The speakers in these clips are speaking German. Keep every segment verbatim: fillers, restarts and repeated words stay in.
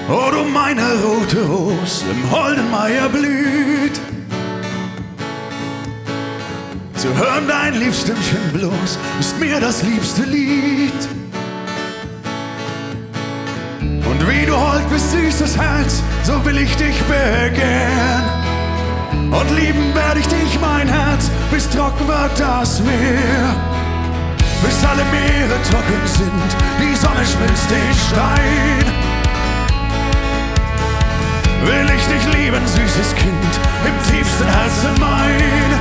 Oh, du meine rote Ros im holden Mai erblüht. Zu hören dein Liebstimmchen bloß ist mir das liebste Lied. Und wie du hold bist, süßes Herz, so will ich dich begehren. Und lieben werde ich dich, mein Herz, bis trocken wird das Meer. Bis alle Meere trocken sind, die Sonne schmilzt den Stein. Will ich dich lieben, süßes Kind, im tiefsten Herzen mein.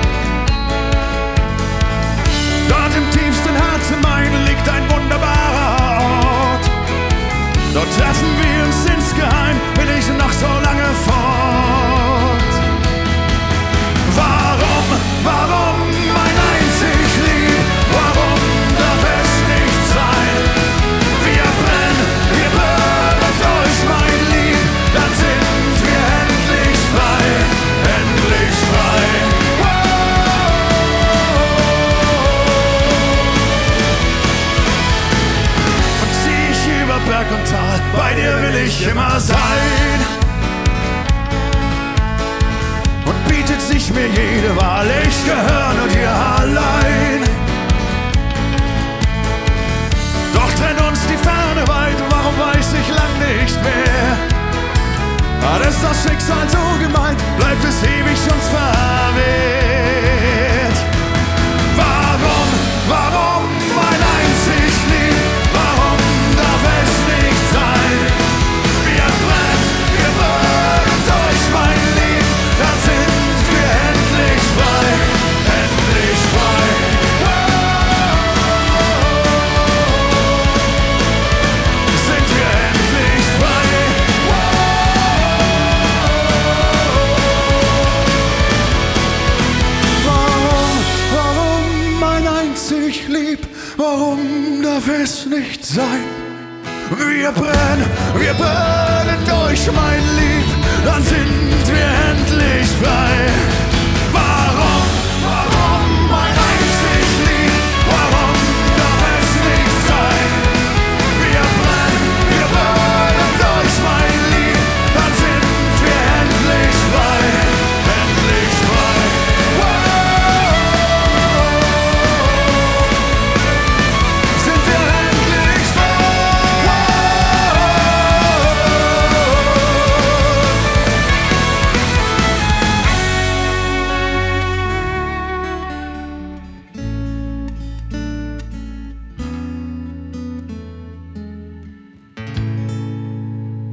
Dort im tiefsten Herzen mein liegt ein wunderbarer Ort. Dort treffen wir uns insgeheim, will ich noch so lange fort. Warum, warum mein einzig Lieb? Warum darf es nicht sein? Wir brennen, wir brennen durch mein Lieb, dann sind wir endlich frei, endlich frei. Und zieh ich über Berg und Tal, bei dir will ich immer sein. Und bietet sich mir jede Wahl, ich gehöre nur dir allein. Doch trennt uns die Ferne weit, warum weiß ich lang nicht mehr. Hat es das Schicksal so gemeint, bleibt es ewig uns verwehrt. Warum, warum mein einzig Lieb? Warum darf es nicht sein? Wir brennen, wir brennen durch mein Lieb, dann sind wir endlich frei, endlich frei. Sind wir endlich frei. Warum, warum mein einzig Lieb? Warum darf es nicht sein? Wir brennen, wir brennen durch mein Lieb, dann sind wir endlich frei.